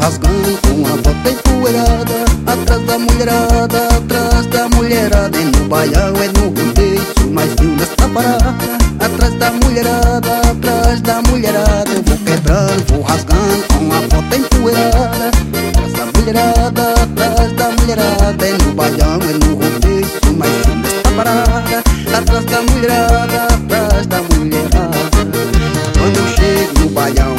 rasgando com a bota empoeirada. Atrás da mulherada, atrás da mulherada. É no baião, é no rodeio, sou mais viu nesta parada. Atrás da mulherada, atrás da mulherada. Eu vou quebrando, vou rasgando com a bota empoeirada. Atrás da mulherada, atrás da mulherada. É no baião, é no rodeio, sou mais viu nesta parada. Atrás da mulherada, atrás da mulherada. Quando eu chego no baião,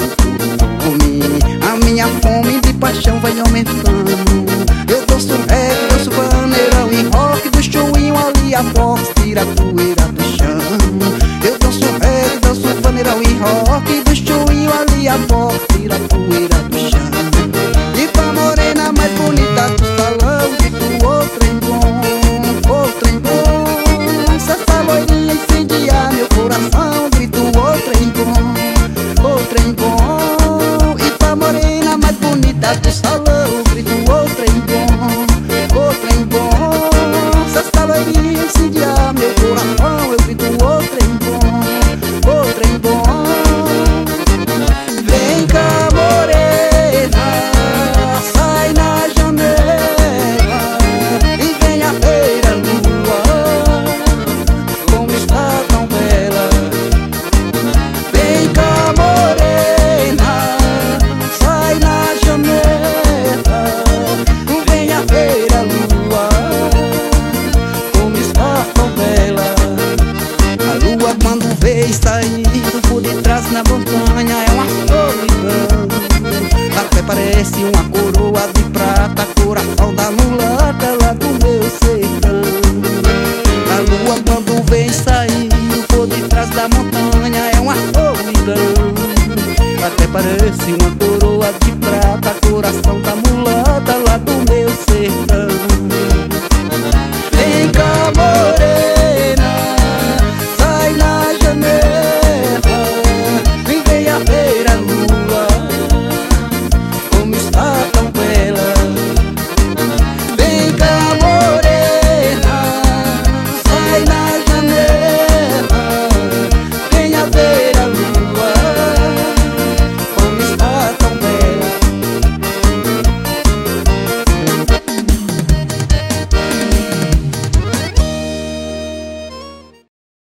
a minha fome de paixão vai aumentando. Eu danço reggae, danço vaneirão e rock do showinho ali a box tira a poeira do chão. Eu danço reggae, danço vaneirão e rock do showinho ali a box tira a poeira do chão. E pra morena mais bonita do salão, grito ô trem bom, ô trem bom. Se essa loirinha incendiar meu coração, grito ô trem bom, ô trem bom. Morena mais bonita do salão, grito ô trem bom, ô trem bom. Se essa loirinha incendiar meu coração, eu grito ô trem bom, ô trem bom. Vem cá morena, sai na janela e venha ver a lua, como está tão bela. Vem cá morena, sai na janela, venha ver a lua, como está tão bela. A lua quando vem saindo por detrás na montanha é uma solidão. Até parece uma coroa de prata, coração da mulata lá do meu sertão. A lua quando vem saindo por detrás da montanha é uma solidão. Até parece uma coroa